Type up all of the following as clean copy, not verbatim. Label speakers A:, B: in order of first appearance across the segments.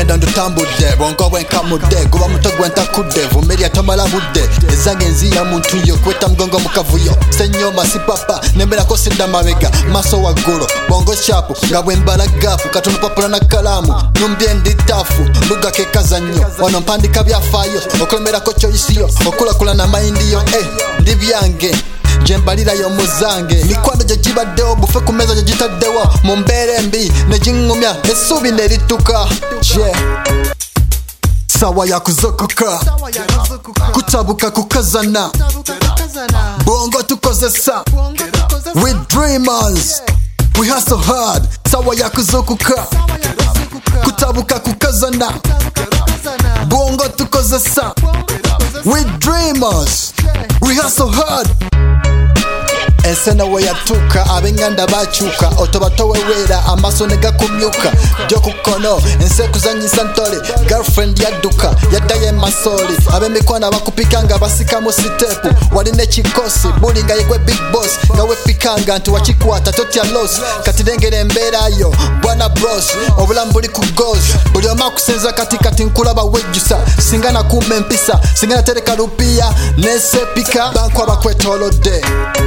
A: Genda ndutambudde bongo bwenkamudde guba muto gwentakudde vumirya tomala budde ezange nziya muntu yo kweta mgongo mukavuyo senyoma sipapa nemberako sidda mabega maso waggulu bongo chapu nga bwembala gapu katono papula na kalamu numbye nditafu luga kekaza nnyo wano mpandika byafaayo okulemerako kyoyisiyo okulakula na mayindiyo ndi byange jembalirayo muzange mikwano gye gibaddewo bufe ku meza gye gitaddewo mu mbeera embi ne gingumya essuubi ne lituka sawa ya kuzokoka kutabuka kukazana bongo tukozesa we dreamers we hustle hard sawa ya kuzokoka kutabuka kukazana bongo tukozesa we dreamers we hustle hard ensena we yatuuka ab'enganda bakyuka otobatoweweera amaaso ne gakumyuka gyokukono ensi ekuzanyisa ntole girlfriend yadduka yaddayo emasooli ab'emikwano abakupika nga basikamu siteepu walina ekikosi buli nga yegwe big boss nga wepikanga nti wakikwata totya los kati lengera embeerayo bwana bros obulamu buli ku goals buli omu akusinza kati nkulaba wejjusa singa nakuuma empisa singa natereka lupiya nesepika banku abakwetoolodde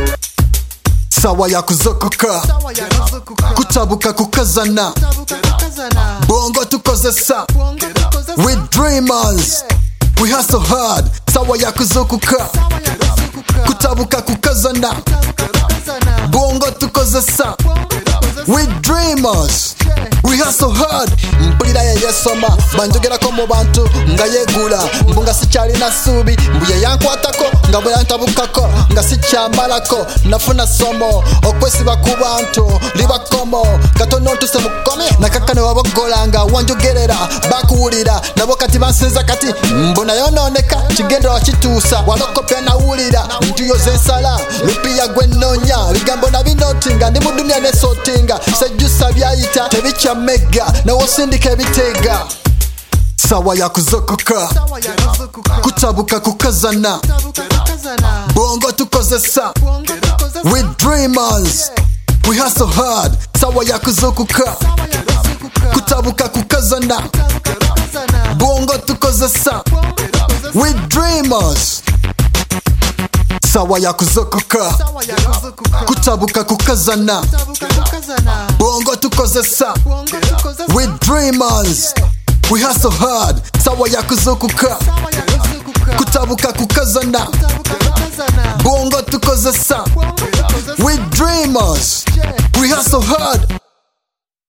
A: sawa ya kuzokoka kutabuka kukazana bongo tukozesa we dreamers we hustle hard sawa ya kuzokoka kutabuka kukazana bongo tukozesa we dreamers we hustle hard mpulira yeyesoma banjogerako mu bantu nga yegula mbu nga sikyalina ssuubi mbu yeyankwatako nga bwe yantabukako nga sikyambalako nafuna somo okwesiba ku bantu libakomo katono ntuse mukome nakaka ne wabogolanga wanjogerera bakuwulira nabo kati bansinza kati mbu nayonooneka kigendera wakituusa walokopya nawulira ntuyoza ensala lupiya gwe nnoonya bigambo nabinootinga ndi mu duniya nesootinga sejjusa byayita tebikyamega nawosindika ebiteega sawa ya kuzokoka kutabuka kukazana bongo tukozesa we dreamers we hustle hard sawa ya kuzokoka kutabuka kukazana bongo tukozesa we dreamers sawa ya kuzokoka kutabuka kukazana bongo tukozesa we dreamers we hustle hard sawa ya kuzokoka kutabuka kukazana bongo tukozesa we dreamers we hustle hard